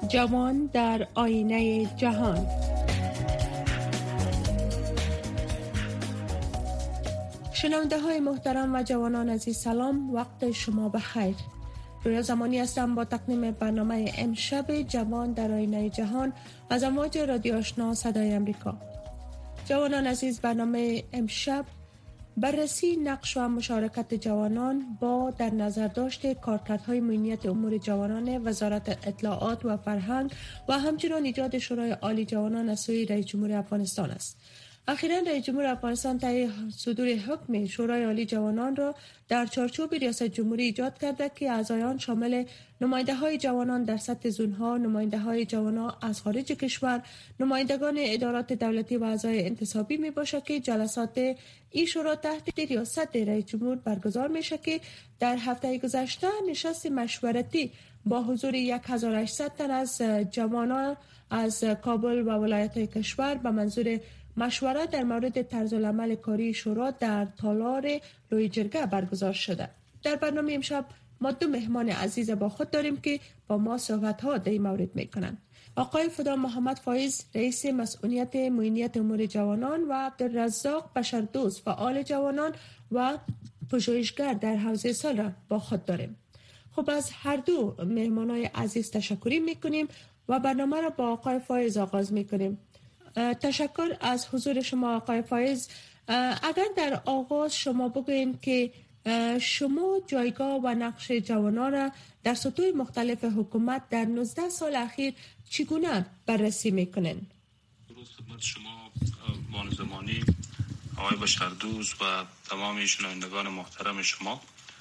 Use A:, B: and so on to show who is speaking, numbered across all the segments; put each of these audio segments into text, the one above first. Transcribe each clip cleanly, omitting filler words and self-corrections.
A: جوان در آینه جهان. شنونده های محترم و جوانان عزیز، سلام، وقت شما بخیر. رویا زمانی هستم با تقدیم برنامه امشب جوان در آینه جهان از امواج رادیو آشنا صدای امریکا. جوانان عزیز، برنامه امشب بررسی نقش و مشارکت جوانان با در نظر داشت کارکردهای امنیت امور جوانان وزارت اطلاعات و فرهنگ و همچنین ایجاد شورای عالی جوانان از سوی رئیس جمهور افغانستان است. اخیراً رئیس جمهور افغانستان طی صدور حکم شورای عالی جوانان را در چارچوب ریاست جمهوری ایجاد کرده که اعضایان شامل نماینده‌های جوانان در سطح زون‌ها، نماینده‌های جوانان از خارج کشور، نمایندگان ادارات دولتی و اعضای انتصابی میباشد که جلسات این شورا تحت ریاست رئیس جمهور برگزار میشه که در هفته گذشته نشست مشورتی با حضور 1800 تن از جوانان از کابل و ولایت‌های کشور به منظور مشورت در مورد طرزالعمل کاری شورا در تالار لوی جرگه برگزار شده. در برنامه امشب ما دو مهمان عزیز با خود داریم که با ما صحبت‌ها در این مورد می‌کنند. آقای فدا محمد فایز، رئیس مسئولیت امنیت امور جوانان و عبدالرزاق بشردوست، فعال جوانان و پژوهشگر در حوزه سال را با خود داریم. خب از هر دو مهمانای عزیز تشکر می‌کنیم و برنامه را با آقای فایز آغاز می‌کنیم. تشکر از حضور شما آقای فایز. اگر در آغاز شما بگوین که شما جایگاه و نقش جوانان را در سطوح مختلف حکومت در 19 سال اخیر چگونه بررسی میکنین؟
B: درود خدمت شما بانو زمانی، آقای بشردوست و تمام شنوندگان محترم شما.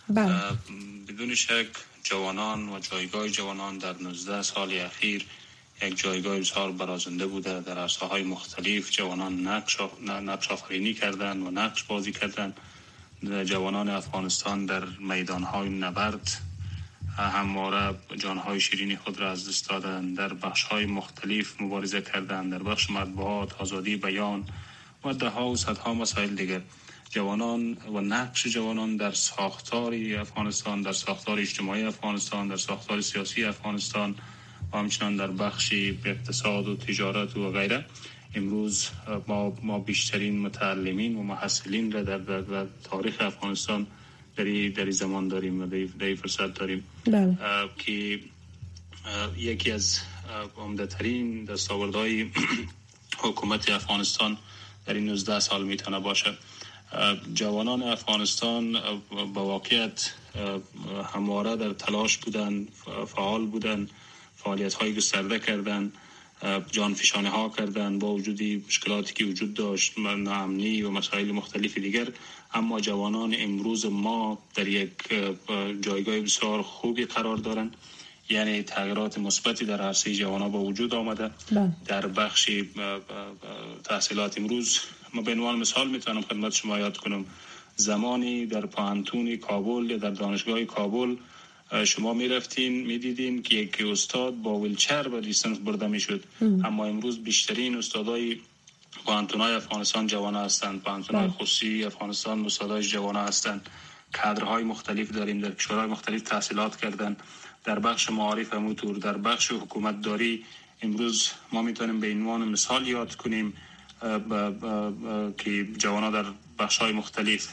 B: بدون شک جوانان و جایگاه جوانان در 19 سال اخیر یک جایگاه بسیار برازنده بوده. در عرصه‌های مختلف جوانان نقش آفرینی کردند و نقش بازی کردند. جوانان افغانستان در میدان‌های نبرد همواره جان‌های شیرین خود را از دست دادند، در بخش‌های مختلف مبارزه کردند، در بخش مطبوعات، آزادی بیان و ده‌ها و صدها مسائل دیگر. جوانان و نقش جوانان در ساختار افغانستان، در ساختار اجتماعی افغانستان، در ساختار سیاسی افغانستان و همچنان در بخش اقتصاد و تجارت و غیره، امروز ما بیشترین متعلمین و محصلین را در تاریخ افغانستان در زمان داریم و در فرصت داریم که یکی از عمده‌ترین دستاوردهای حکومت افغانستان در این 19 سال میتونه باشه. جوانان افغانستان با واقعیت همواره در تلاش بودن، فعال بودن، فعالیت‌های گسترده کردن، جانفشانی ها کردن با وجودی مشکلاتی که وجود داشت، ناامنی و مسائل مختلف دیگر، اما جوانان امروز ما در یک جایگاه بسیار خوبی قرار دارند. یعنی تغییرات مثبتی در عرصه جوانان با وجود آمده. در بخش تحصیلات امروز ما به عنوان مثال میتونم خدمت شما یاد کنم، زمانی در پانتون کابل یا در دانشگاه کابل شما میرفتین میدیدین که یک استاد با ویلچر به لیسانس برده میشد، اما امروز بیشترین استادای پانتونای افغانستان جوان هستند. پانتونای خصوصی افغانستان استادای جوان هستند. کادرهای مختلف داریم، در کشورهای مختلف تحصیلات کردن. در بخش معارف همونطور، در بخش حکومت داری امروز ما میتونیم به عنوان مثال یاد کنیم که جوانان در بخش‌های مختلف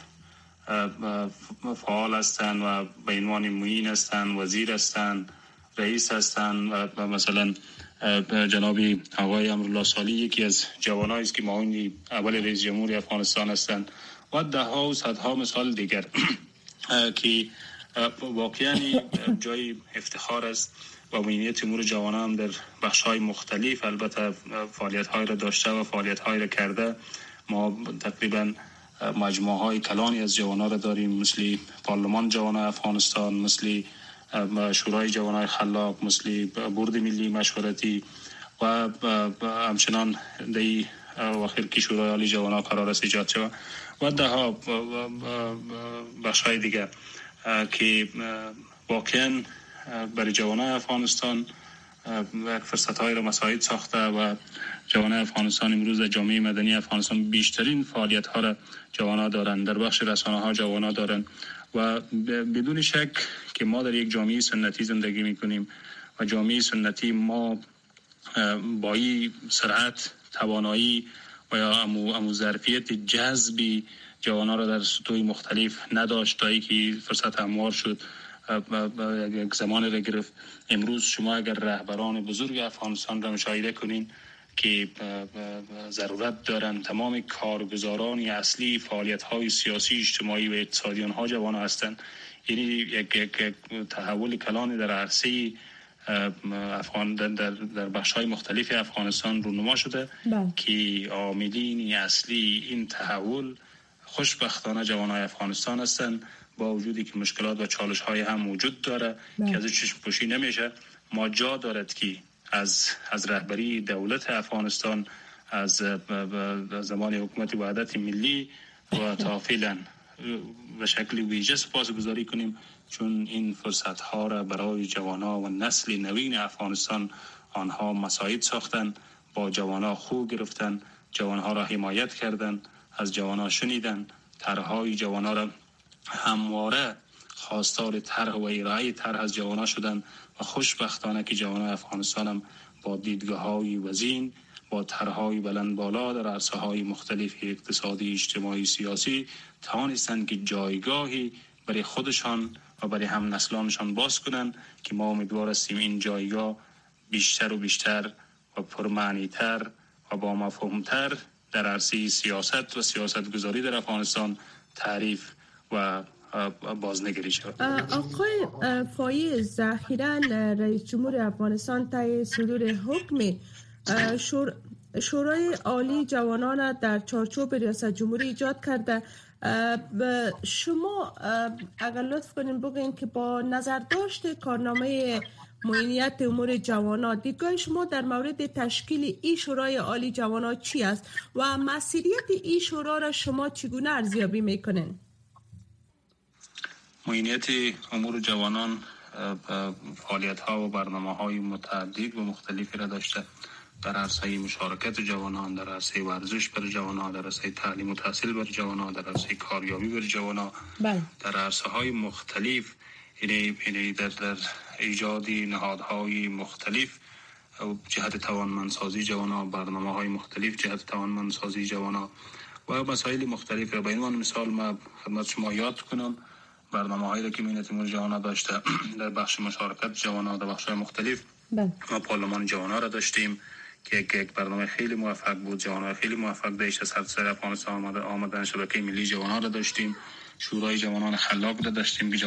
B: فعال هستند و به عنوان معین هستند، وزیر هستند، رئیس هستند و مثلا جناب آقای امرالله صالحی یکی از جوانایی است که معاون اول رئیس جمهور افغانستان هستند و ده‌ها و صدها مثال دیگر که واقعا جای افتخار است. و امنیت امور جوانان در بخش‌های مختلف البته فعالیت‌های را داشته و فعالیت‌های را کرده. ما تقریباً مجموعه‌های کلانی از جوانان را داریم، مثل پارلمان جوانان افغانستان، مثل شورای جوانان خلاق، مثل بورد ملی مشورتی و همچنان در اواخر که شورای عالی جوانان قرار است ایجاد شود و ده‌ها بخش‌های دیگر که واقعاً برای جوانان افغانستان فرصت‌های را مساعد ساخته و جوانان افغانستان امروز در جامعه مدنی افغانستان بیشترین فعالیت‌ها را جوانان دارند، در بخش رسانه‌ها جوانان دارند و بدون شک که ما در یک جامعه سنتی زندگی می‌کنیم و جامعه سنتی ما با این سرعت توانایی و یا امو ظرفیت جذبی جوانان را در سطوح مختلف نداشت تا اینکه فرصت هموار شد یک زمان را گرفت. امروز شما اگر رهبران بزرگ افغانستان را مشاهده کنین که ضرورت دارند تمام کارگزاران اصلی فعالیت‌های سیاسی، اجتماعی و اقتصادی آنها جوان هستند. یعنی یک تحول کلان در عرصه افغان در بخش‌های مختلف افغانستان رونما شده که عاملین اصلی این تحول خوشبختانه جوانای افغانستان هستند، با وجودی که مشکلات و چالش‌های هم موجود داره که از چشم پوشی نمیشه. ما جا دارد که از رهبری دولت افغانستان از زمان حکومت وحدت ملی و تا فعلا به شکل ویژه سپاسگزاری کنیم، چون این فرصت ها را برای جوانان و نسل نوین افغانستان آنها مساعد ساختن، با جوانان خو گرفتن، جوانها را حمایت کردن، از جوانان شنیدن، طرحهای جوانان را همواره خواستار طرح و ارائه طرح از جوانان شدن و خوشبختانه که جوانان افغانستان هم با دیدگاه‌های وزین، با طرح‌های بلند بالا در عرصه‌های مختلف اقتصادی، اجتماعی، سیاسی توانستند که جایگاهی برای خودشان و برای هم نسلانشان باز کنند که ما امیدوار هستیم این جایگاه بیشتر و بیشتر و پرمعنی‌تر و با مفهوم‌تر در عرصه سیاست و سیاستگذاری در افغانستان تعریف و بازنگری شد.
A: آقای فایز، اخیراً رئیس جمهور افغانستان طی صدور حکم شورای عالی جوانان در چارچوب ریاست جمهوری ایجاد کرده. شما اگر لطف کنین بگین که با نظر داشته کارنامه معینیت امور جوانان، دیدگاه شما در مورد تشکیل این شورای عالی جوانان چی است و مسئولیت این شورا را شما چگونه ارزیابی میکنین؟
B: معینیت امور جوانان فعالیت‌ها و برنامه‌های متعدد و مختلفی را داشته در عرصه مشارکت جوانان، در عرصه ورزش برای جوانان، در عرصه تعلیم و تحصیل برای جوانان، در عرصه کاریابی برای جوانان، در عرصه‌های مختلف، یعنی در ایجاد نهادهای مختلف جهت توانمندسازی جوانان، برنامه‌های مختلف جهت توانمندسازی جوانان و مسائل مختلف. به عنوان مثال ما خدمت شما یاد کنم برنامه‌هایی که معینیت امور جوانان داشته در بخش مشارکت جوانان در بخش‌های مختلف. ما پارلمان جوانان را داشتیم که یک برنامه خیلی موفق بود، جوانان خیلی موفق داشت از سراسر افغانستان آمدن. شبکه ملی جوانان را داشتیم، شورای جوانان خلاق را داشتیم که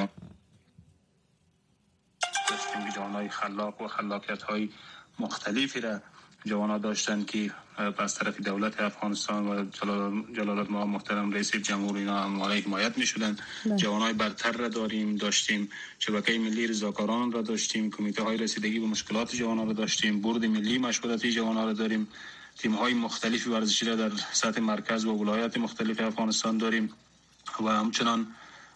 B: جوانای خلاق و خلاقیت‌های مختلفی را جوانان داشتن که از طرف دولت افغانستان و جلالت ما محترم رئیس جمهور اینا هم حمایت می‌شدن. جوانای برتر را داشتیم، شبکه ملی رضاکاران را داشتیم، کمیته های رسیدگی به مشکلات جوانان را داشتیم، بورد ملی مشورتی جوانان را داریم، تیم‌های مختلفی ورزشی را در سطح مرکز و ولایات مختلف افغانستان داریم و همچنان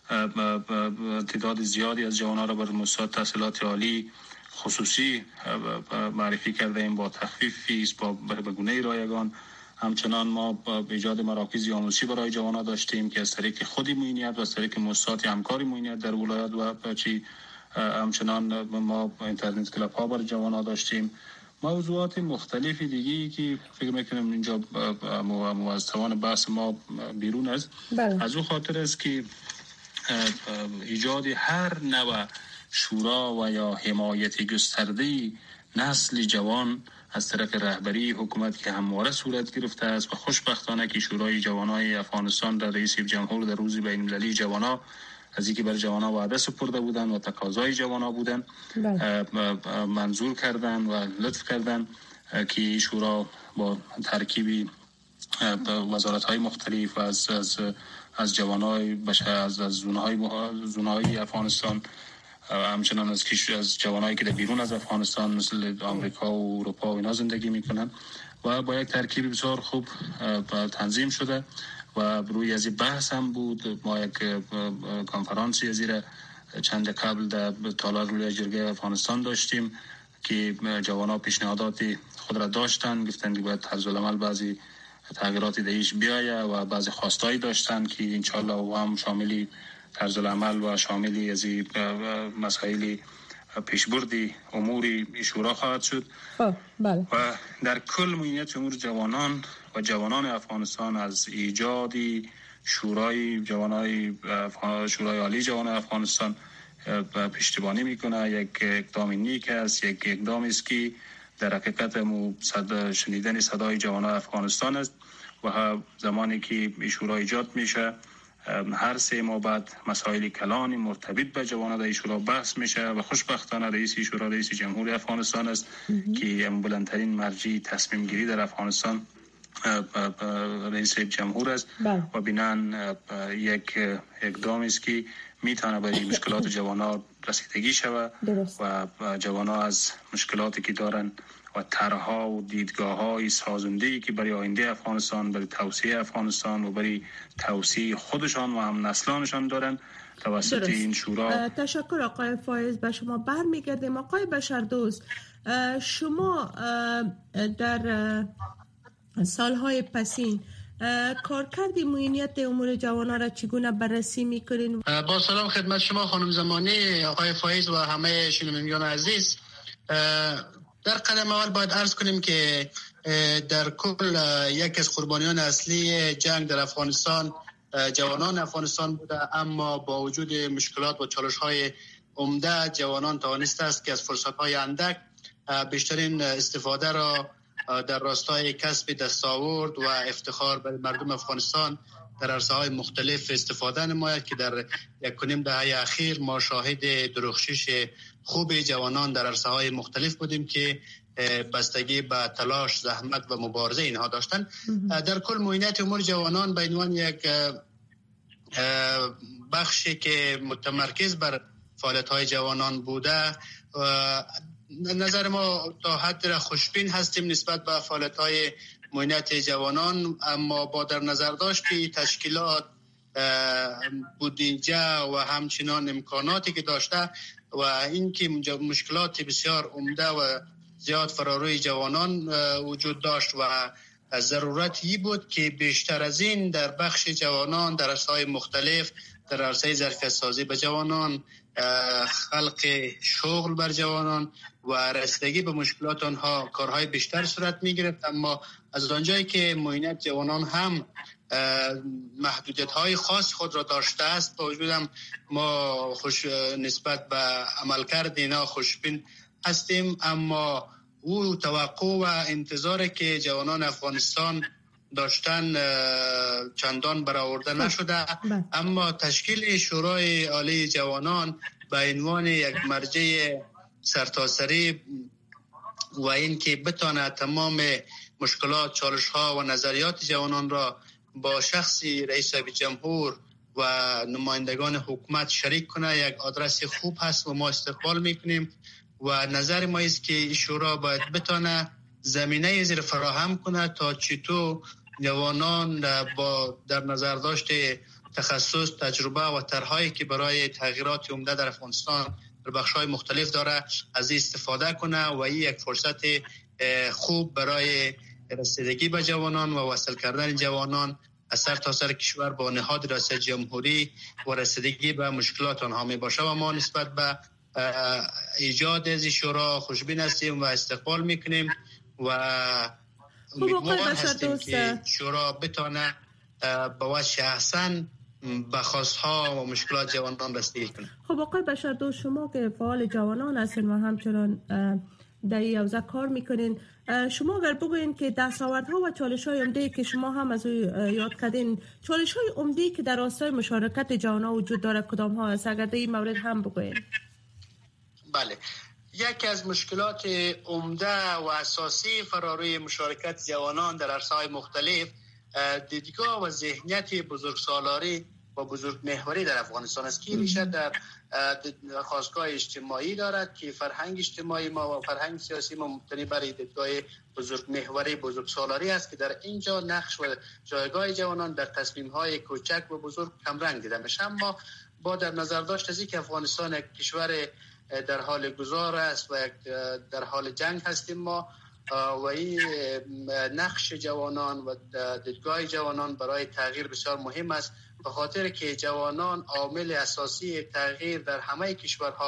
B: تعداد زیادی از جوانان را بر مستوی تحصیلات عالی خصوصی معرفی کرده ایم با تخفیف فیس، با به گونه رایگان. همچنان ما با ایجاد مراکز آموزشی برای جوانان داشتیم که از طریق خودی معینیت و از طریق مؤسسات همکاری معینیت در ولایات و همچنان ما اینترنت کلاب ها برای جوانان داشتیم. موضوعات مختلفی دیگی که فکر میکنم اینجا از توان بحث ما بیرون است. از اون خاطر است که ایجاد هر نوع شورا و یا حمایت گسترده نسل جوان از طرف رهبری حکومت که همواره صورت گرفته است و خوشبختانه که شورای جوانای افغانستان در رئیس جمهور در روز بین‌المللی جوانا از اینکه برای جوانا وعده سپرده بودن و تقاضای جوانا بودن منظور کردن و لطف کردن که شورا با ترکیبی وزارت‌های مختلف و از جوانای از زونهای افغانستان، همچنان از جوانایی که در بیرون از افغانستان مثل آمریکا و اروپا و اینا زندگی میکنن و با یک ترکیب بسیار خوب تنظیم شده و روی از بحث هم بود. ما یک کنفرانسی از این چند قبل در تالار جرگه افغانستان داشتیم که جوانا پیشنهادات خود را داشتن، گفتن که باید طرز العمل بعضی تغییراتی دیش بیایه و بعضی خواستایی داشتن که انشالله هم شاملی طرز العمل و شاملی از مسائل پیشبرد امور شورا خواهد شد.
A: بله.
B: و در کل موینیت امور جوانان و جوانان افغانستان از ایجاد شورای عالی جوان افغانستان پشتیبانی میکنه. یک اقدام نیک است، یک اقدامی است که در حقیقت شنیدن صدای جوانان افغانستان است. و زمانی که شورا ایجاد میشه هر 3 ماه بعد مسائل کلان مرتبط به جوانان در شورا بحث میشه و خوشبختانه رئیس شورا رئیس جمهوری افغانستان است که بلندترین مرجع تصمیم گیری در افغانستان رئیس جمهور است. و بنان یک اقدامی است که میتونه برای مشکلات جوانان رسیدگی شود و جوانان از مشکلاتی که دارن و طرح‌ها و دیدگاه‌های سازنده‌ای که برای آینده افغانستان، برای توسعه افغانستان و برای توسعه خودشان و هم نسلانشان دارن توسط این شورا.
A: تشکر آقای فایز. به شما برمیگردیم. آقای بشردوست، شما در سالهای پسین کارکرد موینیت امور جوانان را چگونه بررسی میکنین؟
C: با سلام خدمت شما خانم زمانی، آقای فایز و همه شنوندگان عزیز. در قدم اول باید عرض کنیم که در کل یک از قربانیان اصلی جنگ در افغانستان جوانان افغانستان بوده، اما با وجود مشکلات و چالش‌های عمده جوانان توانسته است که از فرصت‌های اندک بیشترین استفاده را در راستای کسب دستاورد و افتخار بر مردم افغانستان در عرصه‌های مختلف استفاده نماید که در 1.5 دهه اخیر ما شاهد درخشش خوب جوانان در عرصه‌های مختلف بودیم که بستگی به تلاش، زحمت و مبارزه اینها داشتن. در کل موینیت امور جوانان به عنوان یک بخشی که متمرکز بر فعالیت‌های جوانان بوده، نظر ما تا حد خوشبین هستیم نسبت به فعالیت‌های موینیت جوانان، اما با در نظر داشت که تشکیلات، بودجه و همچنان امکاناتی که داشته و اینکه مشکلات بسیار عمده و زیاد فراروی جوانان وجود داشت و ضرورتی بود که بیشتر از این در بخش جوانان در عرصه‌های مختلف، در عرصه ظرفیت سازی به جوانان، خلق شغل بر جوانان و رسیدگی به مشکلات آنها کارهای بیشتر صورت می‌گرفت. اما از آنجایی که موینیت جوانان هم محدودیت‌های خاص خود را داشته است، با وجود هم ما نسبت به عملکرد اینا خوشبین هستیم، اما او توقع و انتظاری که جوانان افغانستان داشتن چندان برآورده نشده. اما تشکیل شورای عالی جوانان به عنوان یک مرجع سرتاسری و این که بتونه تمام مشکلات، چالش‌ها و نظریات جوانان را با شخصی رئیس جمهور و نمایندگان حکومت شریک کنه، یک آدرس خوب هست و ما استقبال میکنیم و نظر ما است که این شورا باید بتونه زمینه زیر فراهم کنه تا چطور جوانان با در نظر داشته تخصص، تجربه و طرحهایی که برای تغییرات عمده در افغانستان در بخش‌های مختلف داره از این استفاده کنه و این یک فرصت خوب برای رسیدگی به جوانان و وصل کردن جوانان از سر تا سر کشور با نهاد ریاست جمهوری و رسیدگی به مشکلات آنها می باشه و ما نسبت به ایجاد از شورا خوشبین هستیم و استقبال میکنیم و امیدوار هستیم که شورا بتونه با وجه احسن به خواستها و مشکلات جوانان رسیدگی کنه.
A: خب آقای بشردوست، شما که فعال جوانان هستین و همچنان در این حوزه کار میکنین، شما اگر بگوین که دستاوردها و چالش‌های عمده‌ای که شما هم از یاد کردین، چالش‌های عمده‌ای که در راستای مشارکت جوانان وجود داره کدام ها است؟ اگر در این مورد هم بگوین.
C: بله، یکی از مشکلات عمده و اساسی فراروی مشارکت جوانان در عرصه‌های مختلف دیدگاه و ذهنیت بزرگسالاری و بزرگ محوری در افغانستان است که ریشه در خاستگاه اجتماعی دارد که فرهنگ اجتماعی ما و فرهنگ سیاسی ما مبتنی بر دیدگاه بزرگ محوری بزرگسالاری است که در اینجا نقش و جایگاه جوانان در تصمیم‌های کوچک و بزرگ کمرنگ دیده میشه. اما با در نظر داشت از اینکه افغانستان یک کشور در حال گذار است و در حال جنگ هستیم ما و این نقش جوانان و دیدگاه جوانان برای تغییر بسیار مهم است، به خاطر که جوانان عامل اساسی تغییر در همه کشورها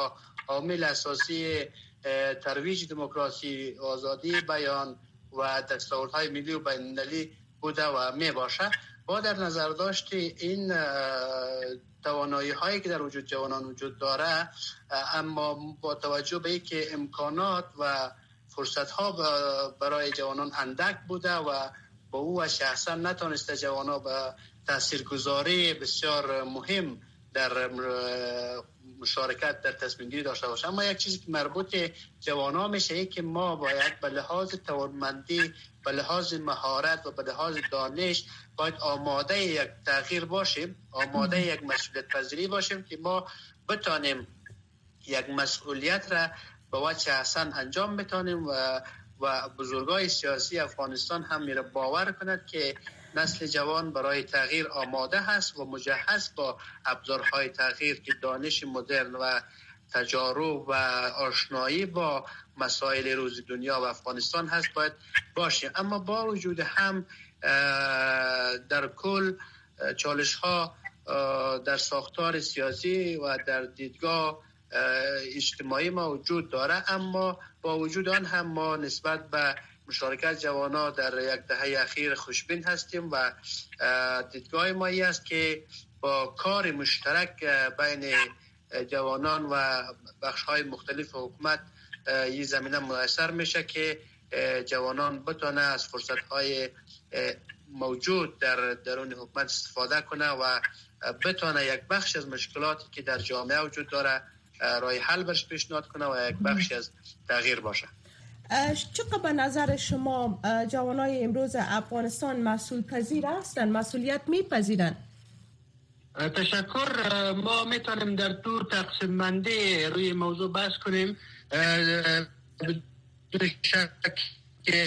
C: عامل اساسی ترویج دموکراسی، آزادی بیان و دستاوردهای ملی و بین‌المللی بوده و می باشه. با در نظر داشت این توانایی هایی که در وجود جوانان وجود داره، اما با توجه به اینکه امکانات و فرصت ها برای جوانان اندک بوده و با او شخصا نتونسته جوانان به تاثیرگذاری بسیار مهم در مشارکت در تصمیم گیری داشته باشه. اما یک چیزی که مربوط جوانان میشه ای که ما باید به لحاظ توانمندی، به لحاظ مهارت و به لحاظ دانش باید آماده یک تغییر باشیم، آماده یک مسئولیت پذیری باشیم که ما بتانیم یک مسئولیت را به وجه احسن انجام بتانیم و بزرگای سیاسی افغانستان هم میره باور کند که نسل جوان برای تغییر آماده هست و مجهز با ابزارهای تغییر که دانش مدرن و تجارب و آشنایی با مسائل روز دنیا و افغانستان هست باید باشه. اما با وجود هم در کل چالش ها در ساختار سیاسی و در دیدگاه اجتماعی ما وجود داره، اما با وجود آن هم ما نسبت به مشارکت جوانان در یک دهه اخیر خوشبین هستیم و دیدگاه ما این است که با کار مشترک بین جوانان و بخش‌های مختلف حکومت این زمینه میسر میشه که جوانان بتونه از فرصت‌های موجود در درون حکومت استفاده کنه و بتونه یک بخش از مشکلاتی که در جامعه وجود داره راه حل برش پیشنهاد کنه و یک بخش از تغییر باشه.
A: چقدر به نظر شما جوانای امروز افغانستان مسئول پذیر هستند، مسئولیت میپذیرند؟
C: تشکر. ما میتونیم در دو تقسیم بندی روی موضوع بحث کنیم. بدون شک که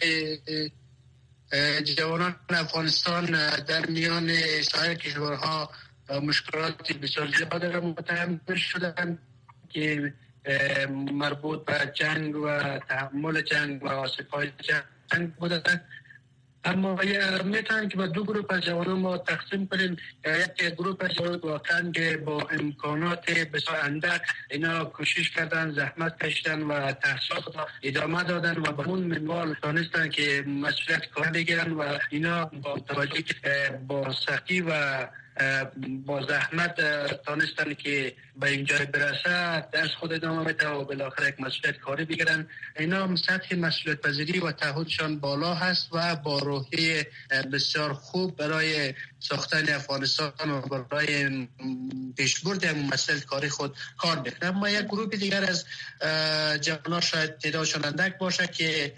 C: جوانان افغانستان در میان سایر کشورها مشکلات بسیار زیاد را متحمل شدند که مربوط به جنگ و تحمل جنگ و آسیب‌های جنگ بودند. اما میتونیم که با دو گروه از جوانان ما تقسیم کنیم. یک گروه از جوانان واقعا که با امکانات بسیار اندک اینا کوشش کردن، زحمت کشیدن و تحصیلات ادامه دادن و به اون منوال تانستن که مسئولیت کار بگیرن و اینا با توجه با سختی و با زحمت تانستن که به اینجا برسه، درس خود ادامه بده و بالاخره یک مسئولیت کاری بگیرن. اینا سطح مسئولیت پذیری و تعهدشان بالا هست و با روحیه بسیار خوب برای ساختن افغانستان و برای پیشبرد مسئله کاری خود کار میکنن. اما یک گروه دیگر از جوانان شاید تعدادشان اندک باشه که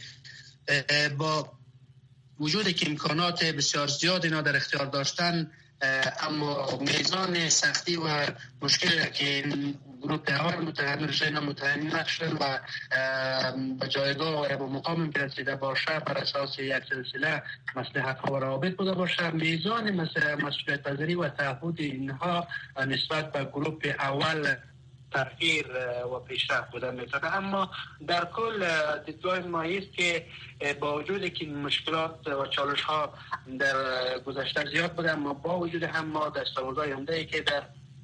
C: با وجود که امکانات بسیار زیاد اینا در اختیار داشتن، اما میزان سختی و مشکلی که گروه تهار متحمل شدن متحمل شدن و به جایگاه و به مقام رسیده باشه بر اساس یک سلسله مصلحت ها و روابط بوده باشه، میزان مسئولیت پذیری و تعهد اینها نسبت به گروه اول تغییر و پیشرفت بوده میتونه. اما در کل دیدگاه ما است که با وجود که مشکلات و چالش ها در گذشته زیاد بوده، اما با وجود هم ما دستاوردهای عمده‌ای که در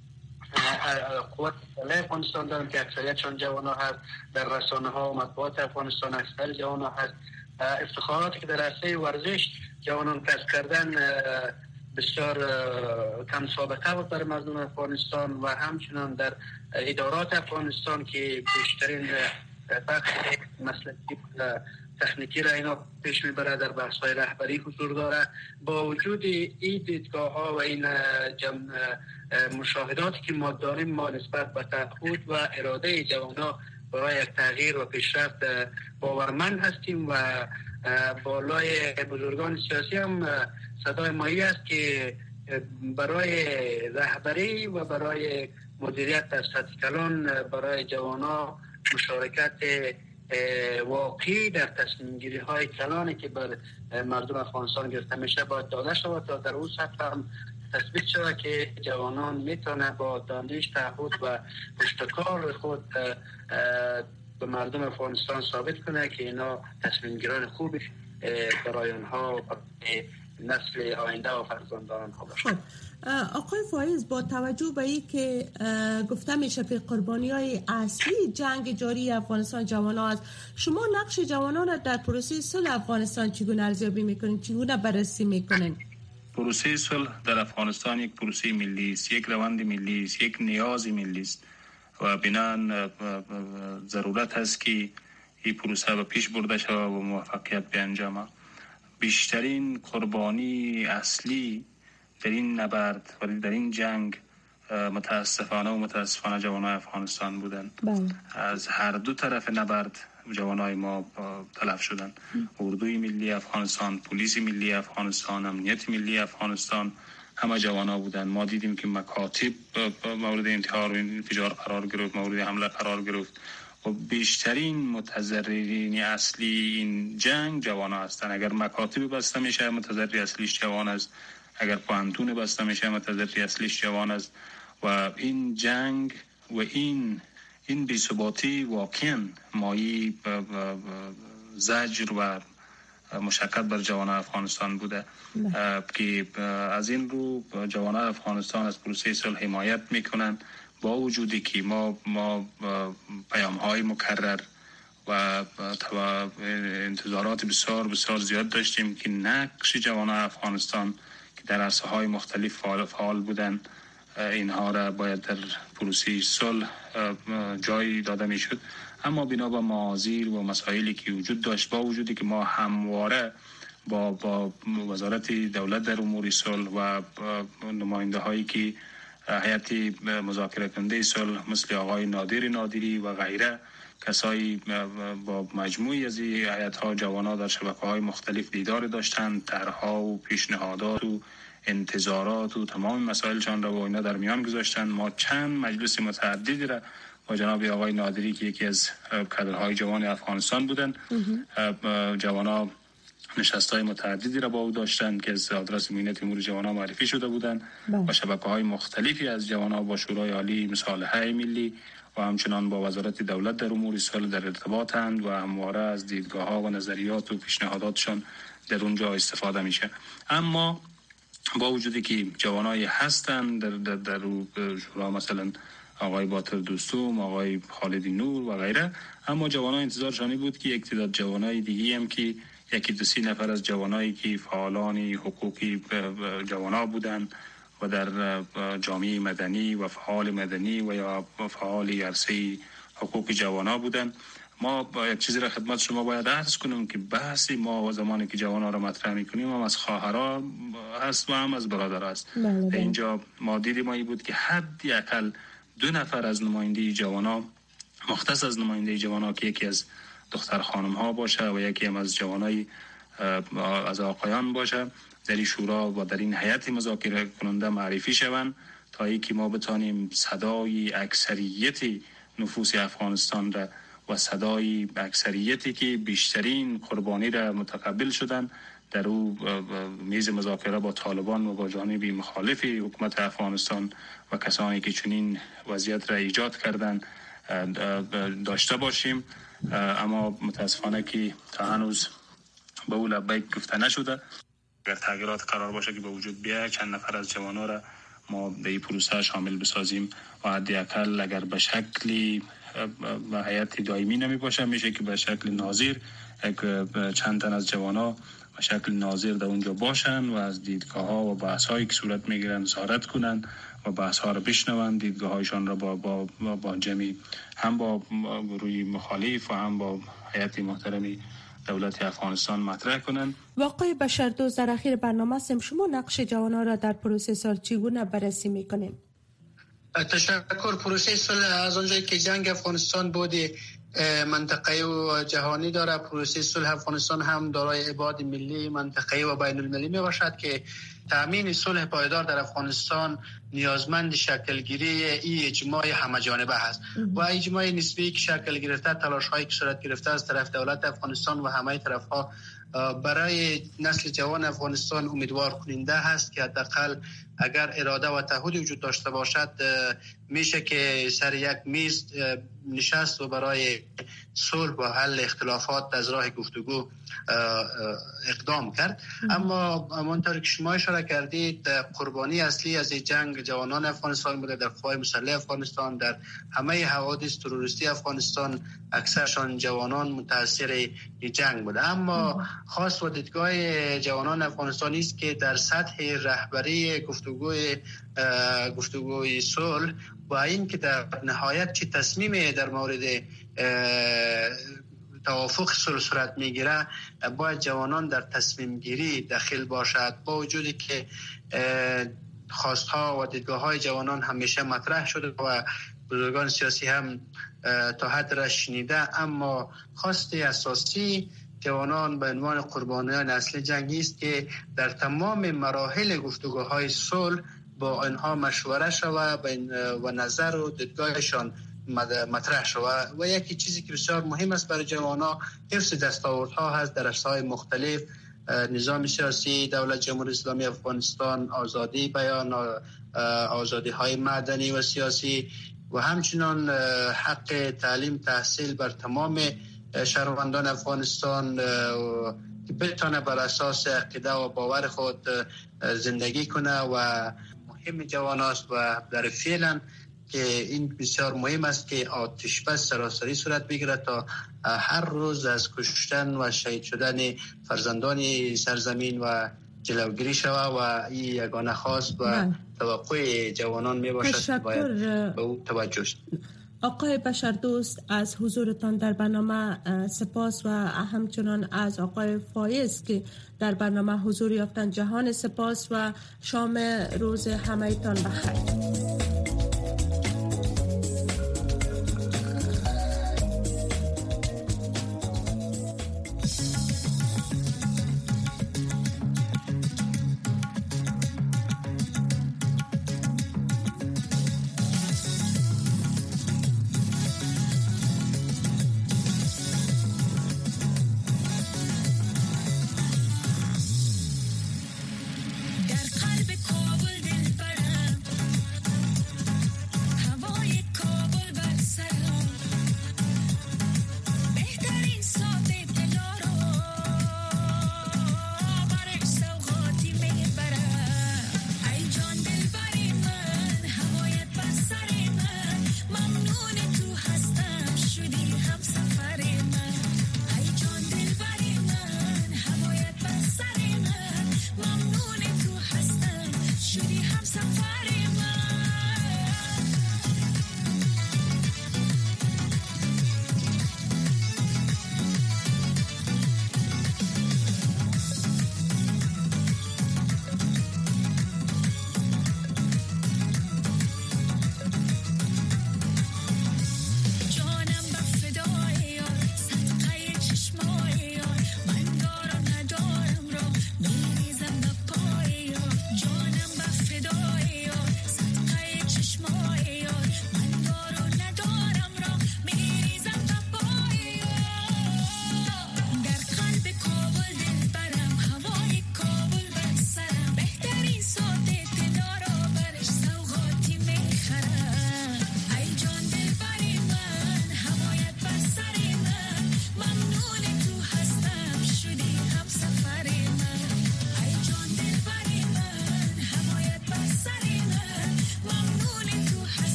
C: قوت افغانستان داریم که اکثریتشان جوان ها هست، در رسانه ها و مطبوعات افغانستان اکثر جوان ها هست، افتخاراتی که در عرصه ورزش جوانان کسب کردن بسیار کم سابقه بود برای مردم افغانستان و همچنان در ادارات افغانستان که بیشترین بخش مسلکی تکنیکی را اینا پیش میبره، در بحث های رهبری حضور داره. با وجود این دیدگاه ها و این مشاهداتی که ما داریم، ما نسبت به تعهد و اراده جوانا برای یک تغییر و پیشرفت باورمند هستیم و بالای بزرگان سیاسی هم صدای مایی است که برای رهبری و برای مدیریت در سطح کلان برای جوانا مشارکت واقعی در تصمیم گیری های کلانی که بر مردم افغانستان گرفته میشه باید داده شود تا در اون سطح هم تثبیت شود که جوانان میتونه با دانش، تعهد و پشتکار خود به مردم افغانستان ثابت کنه که اینا تصمیم گیران خوبی برای اونها نسل آینده و فرزندان ها باشه.
A: آقای فایز، با توجه به این که گفته میشه که قربانی‌های اصلی جنگ جاری افغانستان جوانان است، شما نقش جوانان را در پروسه صلح افغانستان چگونه ارزیابی میکنین؟ چگونه بررسی میکنین؟
B: پروسه صلح در افغانستان یک پروسه ملی است، یک روند ملی است، یک نیاز ملی است و بنابراین ضرورت است که این پروسه به پیش برده شود و موفقیت بیانجامد. بیشترین قربانی اصلی در این نبرد و در این جنگ متاسفانه جوانای افغانستان بودند. از هر دو طرف نبرد جوانای ما تلف شدند. اردوی ملی افغانستان، پلیس ملی افغانستان، امنیت ملی افغانستان، همه جوانا بودند. ما دیدیم که مکاتب مورد انتحار و انفجار قرار گرفت، مورد حمله قرار گرفت و بیشترین متضررین اصلی این جنگ جوانا هستند. اگر مکاتب بسته میشه متضرر اصلیش جوان است، اگر پوهنتون بسته میشه متضرر اصلیش جوان است و این جنگ و این بی‌ثباتی واقعا مایه زجر و مشقت بر جوانان افغانستان بوده که از این رو جوانان افغانستان از پروسه صلح حمایت میکنن، با وجودی که ما پیام‌های مکرر و انتظارات بسیار بسیار زیاد داشتیم که نقش جوانان افغانستان که در عرصه‌های مختلف فعال بودن اینها را باید در پروسه صلح جای داده میشد، اما بنا به معاذیر و مسائلی که وجود داشت، با وجودی که ما همواره با وزارت دولت در امور صلح و نماینده هایی که هیئت مذاکره کننده صلح مثل آقای نادری و غیره کسایی با مجموعی از این هیئت‌ها جوانا در شبکه‌های مختلف دیدار داشتند، طرح‌ها و پیشنهادات و انتظارات و تمام مسائلشان را با اینا در میان گذاشتند. ما چند مجلس متعددی را با جناب آقای نادری که یکی از کادرهای جوان افغانستان بودند، جوانا نشست‌های متعددی را با او داشتند که از آدرس امنیت امور جوانا معرفی شده بودند و شبکه‌های مختلفی از جوانا با شورای عالی مصالحه ملی و همچنان با وزارت دولت در امور صلح در ارتباطند و همواره از دیدگاه‌ها و نظریات و پیشنهاداتشان در اونجا استفاده میشه. اما با وجودی که جوانایی هستند در شورا، مثلا آقای باطر دوستوم، آقای خالد نور و غیره، اما جوانای انتظارشانی بود که یک تعداد جوانای دیگه هم که یکی دو سی نفر از جوانایی که فعالان حقوقی جوانا بودند و در جامعه مدنی و فعال مدنی و یا فعال عرصه حقوق جوانا بودند. ما با یک چیزی را خدمت شما باید عرض کنم که بحثی ما و زمانی که جوانا را مطرح می‌کنیم هم از خواهرها هست و هم از برادرها است. اینجا ما دیدیم این بود که حدی اقل 2 نفر از نماینده جوانا، مختص از نماینده جوانا که یکی از دختر خانم ها باشه و یکی هم از جوانای از آقایان باشه، در این شورا و در این هیئت مذاکره کننده معرفی شوند تا اینکه ما بتانیم صدای اکثریت نفوس افغانستان را و صدای اکثریتی که بیشترین قربانی را متقبل شدن در او میز مذاکره با طالبان و با جانب مخالف حکومت افغانستان و کسانی که چنین وضعیت را ایجاد کردند داشته باشیم. اما متاسفانه که تا هنوز به اون لبیک گفته نشده. اگر تغییرات قرار باشه که به وجود بیاید، چند نفر از جوانا را ما به این پروسه شامل بسازیم و حداقل اگر به شکلی و هیئت دائمی نمی باشه، میشه که به شکل ناظر چند تن از جوانا به شکل ناظر در اونجا باشن و از دیدگاه ها و بحث هایی که صورت میگیرن نظارت کنن و بحث ها را بشنون، دیدگاه هایشان را با جمعی هم با گروه مخالف و هم با هیئت محترمی دولت افغانستان مطرح کنند.
A: واقعی بشردوست، در اخیر برنامه هستیم، شما نقش جوانان را در پروسه صلح چگونه بررسی میکنین؟
C: تشکر. پروسه صلح از اونجایی که جنگ افغانستان بوده منطقه‌ای و جهانی داره، پروسه صلح افغانستان هم دارای ابعاد ملی، منطقه‌ای و بین المللی می باشد که تامین صلح پایدار در افغانستان نیازمند شکلگیری این اجماع همه جانبه است و اجماع نسبی که شکل گرفته، تلاش‌هایی که صورت گرفته از طرف دولت افغانستان و همه طرف‌ها برای نسل جوان افغانستان امیدوار کننده هست که حداقل اگر اراده و تعهدی وجود داشته باشد میشه که سر یک میز نشست و برای صلح و حل اختلافات از راه گفتگو اقدام کرد. اما همانطور که شما اشاره کردید قربانی اصلی از جنگ جوانان افغانستان بوده. در قوای مسلح افغانستان، در همه حوادث تروریستی افغانستان اکثرشان جوانان متاثر جنگ بوده. اما خاص و دیدگاه جوانان افغانستانی است که در سطح رهبری گفتگوی صلح و این که در نهایت چه تصمیمی در مورد توافق صلح صورت میگیره باید جوانان در تصمیم گیری دخیل باشد، با وجودی که خواستها و دیدگاه های جوانان همیشه مطرح شده و بزرگان سیاسی هم تا حد را شنیده، اما خواست اساسی جوانان به عنوان قربانیان اصلی جنگی است که در تمام مراحل گفتگوهای صلح با آنها مشوره شود و نظر و دیدگاهشان مطرح شود. و یکی چیزی که بسیار مهم است برای جوانان حفظ دستاوردها هست در عرصه‌های مختلف: نظام سیاسی دولت جمهوری اسلامی افغانستان، آزادی بیان، آزادی‌های مدنی و سیاسی و همچنین حق تعلیم تحصیل بر تمام شهروندان افغانستان که بتونه بر اساس عقیده و باور خود زندگی کنه و مهم جوان است. و در فعلا که این بسیار مهم است که آتش بس سراسری صورت بگیرد تا هر روز از کشتن و شهید شدن فرزندان سرزمین و جلوگیری شود و این یگانه خواست و توقع جوانان می باشد که باید به او توجه شد.
A: آقای بشردوست، از حضورتان در برنامه سپاس و همچنان از آقای فایز که در برنامه حضور یافتن جهان سپاس و شام روز همه تان بخیر.